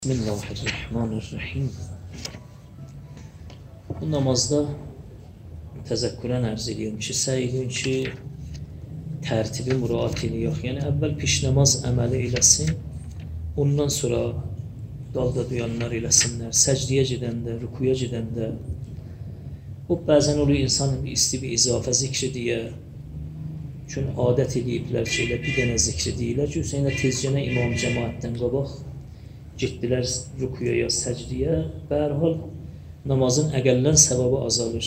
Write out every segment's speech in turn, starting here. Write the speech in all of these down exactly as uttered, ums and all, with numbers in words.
Bismillahirrahmanirrahim. Bu namazda təzəkkürən ərz edirəm ki, səy edin ki, tərtibi müraat eləyək. Yəni, əvvəl piş namaz əməli eləsin, ondan sonra dalda duyanlar eləsinlər, səcdiyə gedəndə, rükuya gedəndə. O, bəzən oluyor insan isti bir izafə zikri deyə, çünki adət ediblər ki, elə bir dənə zikri deyirlər ki, Hüseynə tezcənə imam cəmaətdən qabaq getdilər rükuya ya səcdiyə və hər hal namazın əqəllən səbəbi azalır.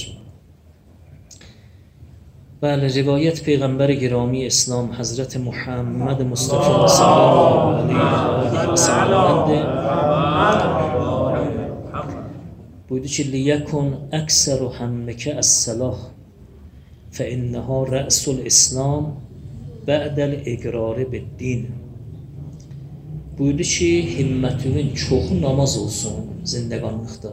Bəli, rivayət Peyğəmbər-i Girami İslam Həzrəti Muhammed Mustafa sallallahu aleyhi və səlləmdir. Buydu ki, liyəkun əksəru həmmikə əs-səlah fə innəhə rəsul İslam bə'dəl iqrarı bid-din. Buyurdu ki, himmətinin çoxu namaz olsun zindəqanlıqda.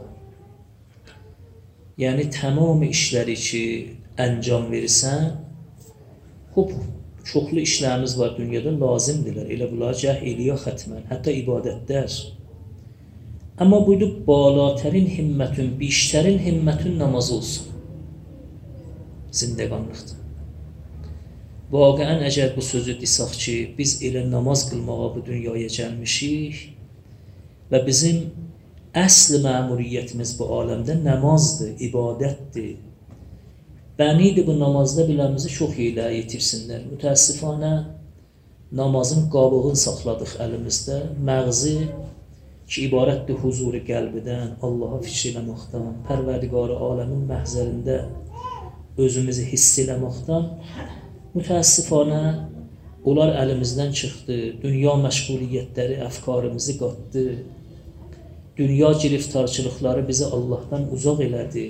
Yəni, tamam işləri ki, əncam verirsən, hop, çoxlu işlərimiz var dünyada, lazımdırlar. Elə bunlar cəh eləyə xətmən, hətta ibadətlər. Amma buyurdu, balatərin himmətin, biştərin himmətin namaz olsun zindəqanlıqda. Vaqəən əgər bu sözü desək ki, biz elə namaz qılmağa bu dünyaya gəlmişik və bizim əsl məmuriyyətimiz bu aləmdə namazdır, ibadətdir. Bənidir bu namazda biləmizi çox elə yetirsinlər. Mütəəssifanə namazın qabığını saxladıq əlimizdə. Məğzi ki, ibarətdir huzuru qəlbidən, Allaha fikr eləməkdən, Pərverdigarı aləmin məhzərində özümüzü hiss eləməkdən. Mütəəssifanə, onlar əlimizdən çıxdı, dünya məşğuliyyətləri əfkarımızı qatdı, dünya giriftarçılıqları bizi Allahdan uzaq elədi.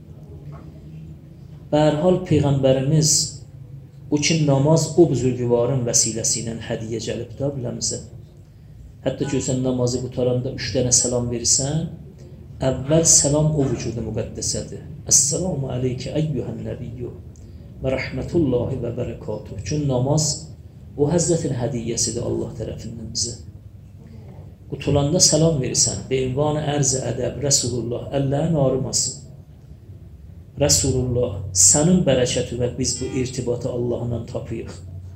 Bərhal Peyğəmbərimiz o ki, namaz o buzurgüvarın vəsiləsi ilə hədiyə gəlib da biləmizə. Hətta ki, sən namazı qutaranda üç dənə salam verirsən, əvvəl salam o vücudu müqəddəsədir. Əssalamu aleykə əyyuhən nəbiyyü və rəhmətullahi və bərəkatuhu. Çünki namaz o Həzrətin hədiyyəsidir Allah tərəfindən bizə. Qutulanda salam verirsən, beyvanı ərz-i ədəb, Rəsulullah, əllərin ağrımasın. Rəsulullah, sənin bərəkəti və biz bu irtibatı Allahla tapıyıq.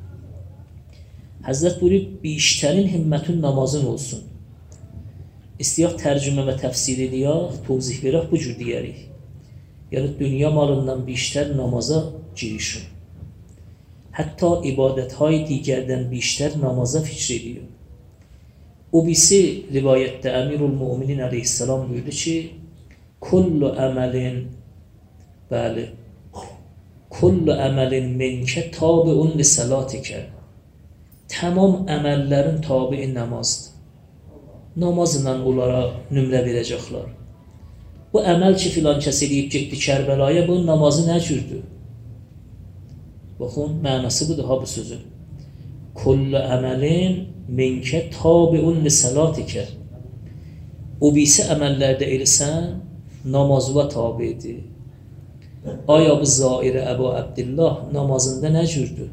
Həzrət buyurub, biştərin himmətin namazın olsun. İstiyaq tərcümə və təfsir ediyaq, tozih verək, bu cür deyərik. Yəni, dünya malından biştər namaza girişin. Hətta ibadətهای digərdən biştər namaza fikr ediyor. O birisi rivayətdə Əmirul Müminin əleyhissalam buyurdu ki, kullu əməlin, bəli, kullu əməlin minkə tabiun li salatikə. Tamam əməllərin tabi'i namazdır. Namazla onlara nümrə verəcəklər. Bu əməl ki, filan kəs edib getdi Kərbəlaya, bunun namazı nə cürdür? Baxın, mənası budur ha bu sözün. Kullu əməlin minkə tabiun li salatikə. O birisi əməllərdə eləsən, namazına tabidir. Aya bu zairə Əbu Abdillah namazında nə cürdür?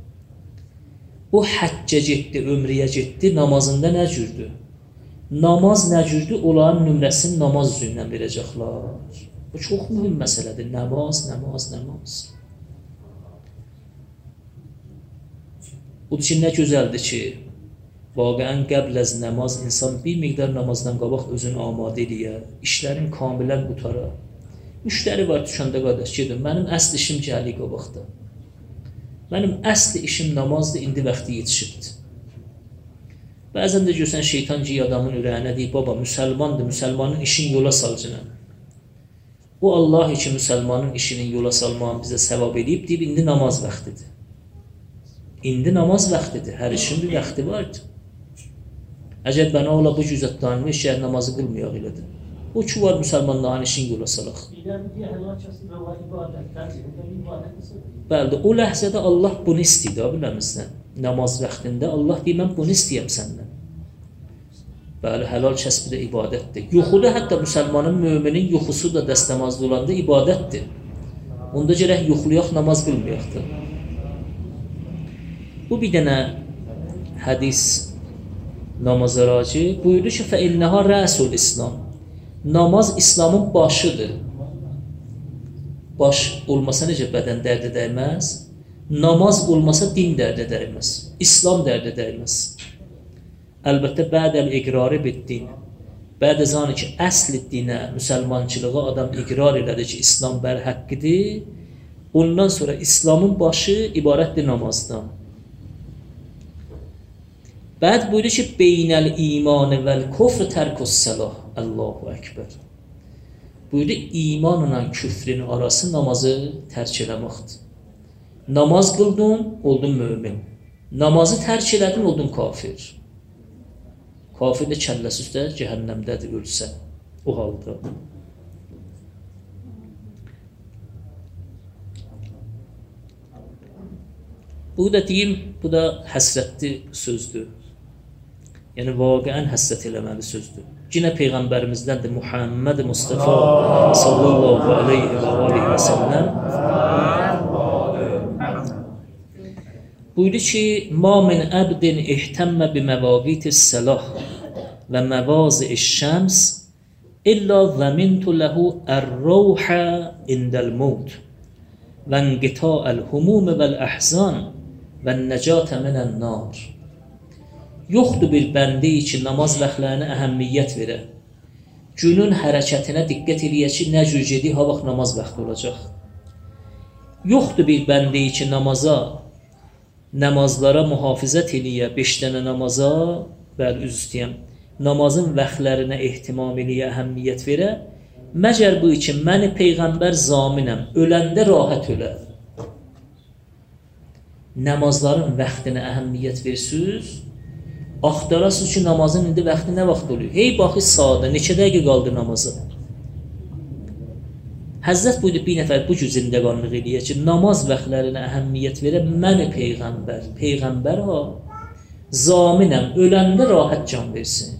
O həccə getdi, ömriyə getdi, namazında nə cürdür? Namaz nə cürdür? Onların nümrəsini namaz üzündən verəcəklər. Bu çox mühüm məsələdir. Namaz, namaz, namaz. O ki, nə gözəldir ki, vaqəən qəbləz namaz insan bir miqdar namazdan qabaq özünü amadə eləyə, işlərin kamilən qutara. Müştəri var düşəndə qardaş, gedin, mənim əsl işim gəli qabaqda. Mənim əsl işim namazdır, indi vaxtı yetişibdir. Bəzən də görsən, şeytan ki, adamın ürəyinə deyib, baba, müsəlmandır, müsəlmanın işini yola salcına. O, Allah ki, müsəlmanın işinin yola salmağını bizə səvab edib, deyib, indi namaz vaxtidir. İndi namaz vaxtidir, hər işin bir vaxti vardır. Əgər bənə ola bu cüzətdanını şəhər namazı qılmayaq elədir. O ki, var müsəlmanların işini yola salaq. Bəli, o ləhzədə Allah bunu istəyir, biləmizdən. Namaz vaxtində Allah deyir, mən bunu istəyəm səndən. Bəli, həlal kəsbi də ibadətdir. Yuxuda hətta müsəlmanın, müminin yuxusu da dəstəmazda olanda ibadətdir. Onda gərək yuxuluyaq, namaz qılmayaqdır. Bu bir dənə hədis namaza raci buyurdu ki fəinnaha rəsul İslam. Namaz İslamın başıdır. Baş olmasa necə bədən dərdə dəyməz? Namaz olmasa din dərdə dəyməz. İslam dərdə dəyməz. Əlbəttə bədəl iqrarı bitdin. Bədə zanı ki əsl dinə, müsəlmançılığa adam iqrar elədi ki İslam bərhəqqidir. Ondan sonra İslamın başı ibarətdir namazdan. Bəd buyurdu ki beynəl imanı vəl kufr tərkus səlah. Allahu Ekber. Buyurdu imanla küfrin arası namazı tərk eləməkdir. Namaz qıldın, oldun mömin. Namazı tərk elədin, oldun kafir. Kafir də kəlləsi üstə cəhənnəmdədir ölsə. O halda. Bu da deyim, bu da həsrətli sözdür. Yəni vaqiən həsrət eləməli sözdür. Yine Peyğəmbərimizdən Muhammed Mustafa sallallahu aleyhi və aleyhi və səlləm buyurdu ki ma min əbdin ihtəmmə bi məvaqitis səlah və məvazi'iş şəms illa zəmintu ləhu ər-ruhə indəl mut və inqita'əl humum vəl əhzan və nəcatə minən nar. Yoxdur bir bəndi ki namaz vaxtlarına əhəmiyyət verə. Günün hərəkətinə diqqət eləyə ki nə cür gedir, ha vaxt namaz vaxtı olacaq. Yoxdur bir bəndi ki namaza, namazlara mühafizət eləyə, beş dənə namaza, bəli üz istəyəm, namazın vaxtlarına ehtimam eləyə, əhəmiyyət verə. Məgər bu ki məni Peyğəmbər zaminəm, öləndə rahat ölə. Namazların vaxtına əhəmiyyət versiz, axtarasınız ki namazın indi vaxtı nə vaxt oluyor? Hey baxı sadə, neçə dəqiqə qaldı namaza? Həzrət buydu bir nəfər bu cür zindəqanlıq eləyir ki, namaz vaxtlarına əhəmiyyət verə, məni Peyğəmbər, Peyğəmbər ha, zaminəm, öləndə rahat can versin.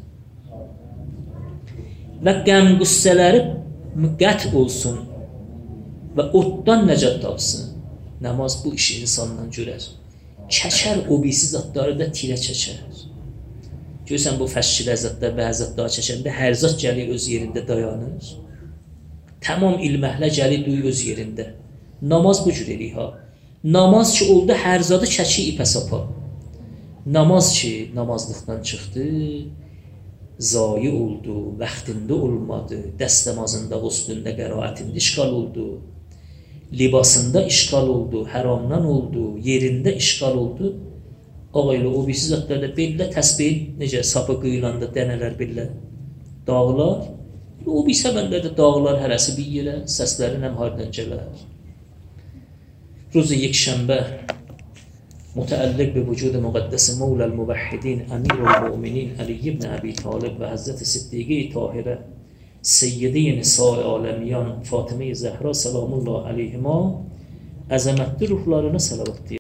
Və qəm qüssələri qət olsun və otdan nəcət tapsın. Namaz bu işi insandan görər. Çəkər o birisi zatları da tirə çəkər. Görürsən bu fəşşi ləzzətlər, bəzətlər çəkəndə hər zat gəlir öz yerində dayanır. Tamam ilməhlə gəlir duy öz yerində. Namaz bu cür eləyir ha. Namaz ki oldu hər zadı çəki ipə sapa. Namaz ki namazlıqdan çıxdı, zayi oldu, vaxtında olmadı, dəstəmazında, husnündə, qəraətində işğal oldu, libasında işğal oldu, həramdan oldu, yerində işğal oldu. Ağayla o birisi zatlarda bellə təsbih, necə sapı qıyılanda dənələr bellə dağlar. O birisi həmənlərdə dağlar hərəsi bir yerə, səslərin həm hardan gələr. Ruzu yekşənbə mütəəlliq bi vücudu müqəddəsi Mevləl Müvəhhidin Əmirul Müminin Əli ibn Əbi Talib və Həzrəti Siddiqi Tahirə Seyyidi Nisa-i Aləmiyan Fatimə-i Zəhra Salamullah əleyhimə əzəmətli ruhlarına salavat deyir.